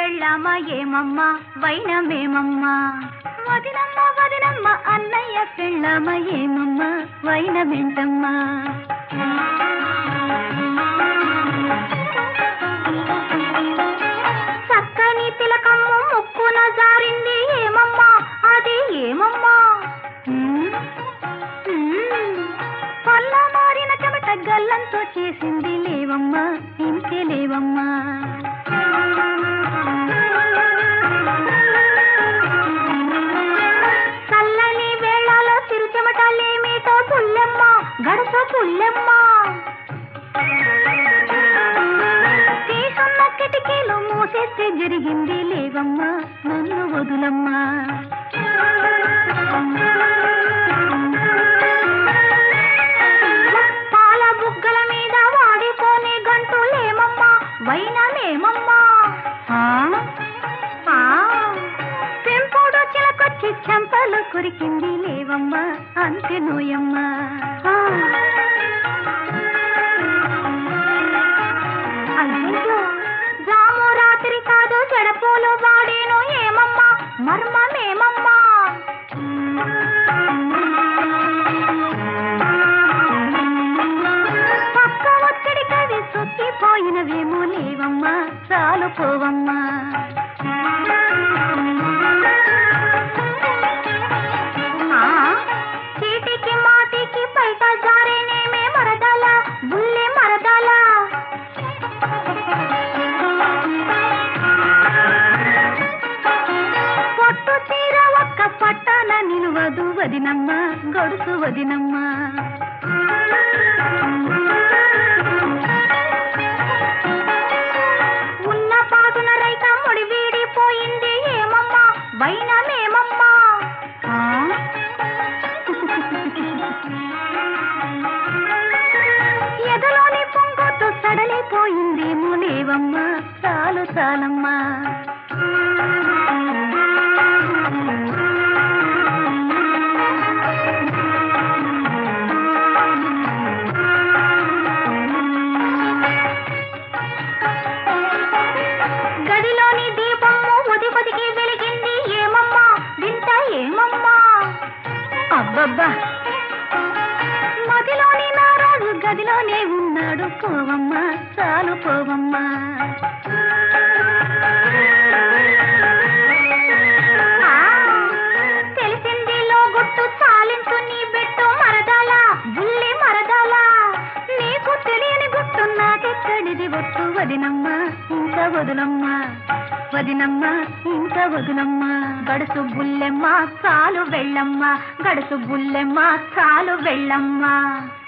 పెళ్ళామా ఏమమ్మా వైనమేమమ్మా వదినమ్మ వదినమ్మ అన్నయ్య పెళ్ళామా ఏమమ్మా వైనమేంటమ్మా చక్కని తిలకమ్మ ముక్కున జారింది ఏమమ్మా అది ఏమమ్మా పల్ల మారిన చెమట గల్లంతో చేసింది లేవమ్మా ఇంతే లేవమ్మా చల్లని వేళలో చిరు చెమటలేమేటో పుల్లెమ్మ గడస పుల్లెమ్మ తీసున్న కిటికీలు మూసేస్తే జరిగింది లేవమ్మా నన్ను వదులమ్మా పాల బుగ్గల మీద వాడిపోనే గంటులేమమ్మా వైనమేమమ్మా పెంపుడు చిలకొచ్చి చెంపలు కొరికింది లేవమ్మా అంతే నోయమ్మా అయ్యో జాము రాత్రి కాదు చెడపోలు వాడేను ఏమమ్మా మర్మమేమమ్మా పక్క ఒత్తిడి కవి సొక్కిపోయినవేమో లేవమ్మా చాలు పోవమ్మా చీటికి మాటికి బయట జారేనేమే మరదల బుల్లె మరదల పొట్టు చీర ఒక్క పట్టన నిలువదు వదినమ్మ గొడుసు వదినమ్మ ఉన్న పాదున రైక ముడి వీడిపోయింది ఏమమ్మా వైనమేమమ్మా ఎదలోని పొంగొట్టు సడలిపోయిందేమో లేవమ్మా చాలు చాలమ్మా గదిలోని దీపము ఉదిపదికి వెలిగింది ఏమమ్మా వింత ఏమమ్మా అబ్బబ్బా మదిలోని నారాజు గదిలోనే ఉన్నాడు పోవమ్మా చాలు పోవమ్మా తెలిసింది లోగుట్టు చాలించు నీ బిట్టు మరదాల బుల్లి మరదాల నీకు తెలియని గుట్టు నాకెక్కడిది ఒట్టు వదినమ్మా ఇంకా వదులమ్మా వదినమ్మా ఇంకా వదులమ్మా గడుసు బుల్లెమ్మ చాలు వెళ్ళమ్మా గడుసు బుల్లెమ్మ చాలు వెళ్ళమ్మా